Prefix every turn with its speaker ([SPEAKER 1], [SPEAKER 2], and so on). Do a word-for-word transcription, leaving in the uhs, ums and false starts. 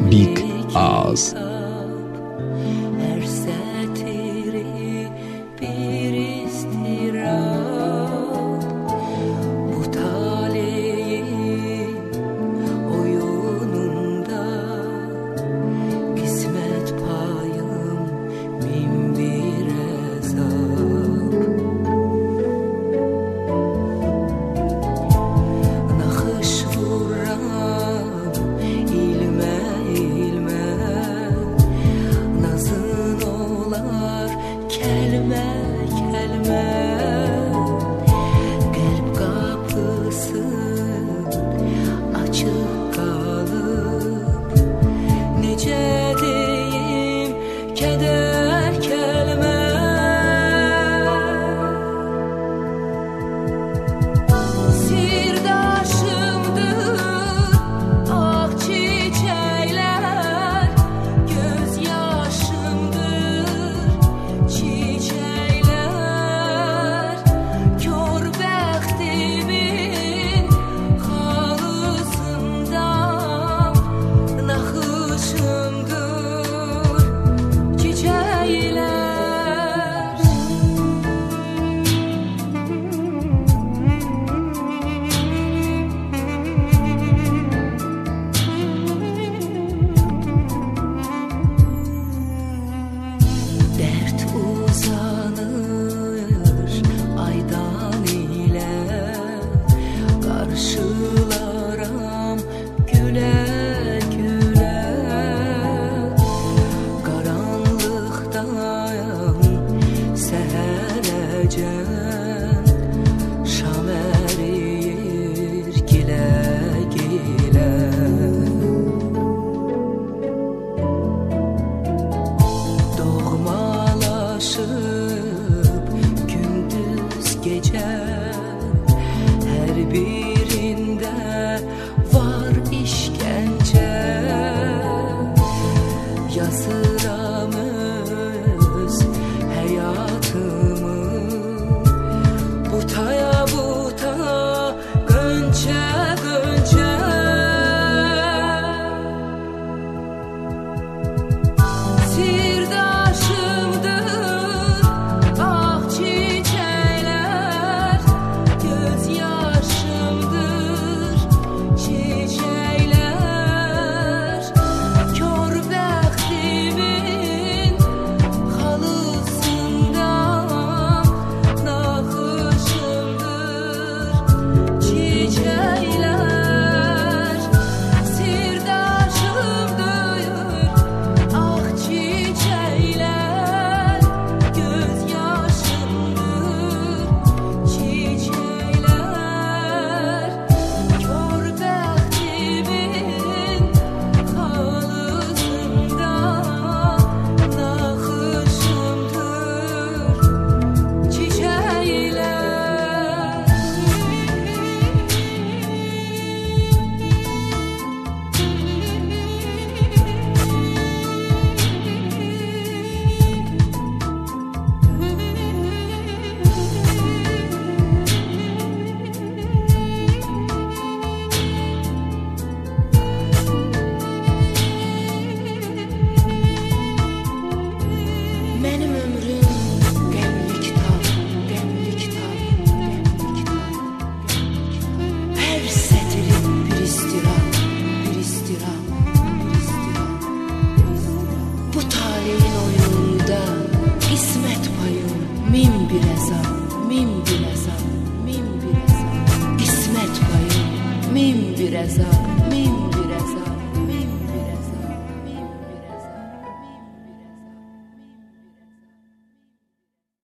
[SPEAKER 1] Big Ağız.
[SPEAKER 2] Her satiri bir istirap, bu taleyin oyununda kısmet payım bin bir azap. Nakış vuran ilme ilme, nazın olar kelme kelme. Kalp kapısı açık kalıp, nece deyim keder kelme. Sirdaşımdır ak çiçekler, gözyaşımdır çiçekler. Kör bəxtimin halısından naxışımdır çiçekler. Dert uzanır aydan ile, karşılaram güle güle. Karanlıktan seherəcən şam eriyir gile gile. Doğmalaşıp gündüz gece, her birinde var işkence. Yazıram öz hayatımı butaya buta, gönçe gönçe. Sirdaşımdır ak çiçekler, gözyaşımdır çiçekler. Kör bəxtimin halısından naxışımdır çiçekler. Sirdaşımdır ak çiçekler, gözyaşımdır çiçekler. Kör bəxtimin halısından naxışımdır çiçekler. Benim ömrüm gemli kitap, gemli kitap, gemli kitap. Her setirim bir istirap, bir istirap, bir istirap. Bu taleyin oyununda kısmet payım min bir azap, min bir azap, min bir azap. Kısmet payım min bir azap.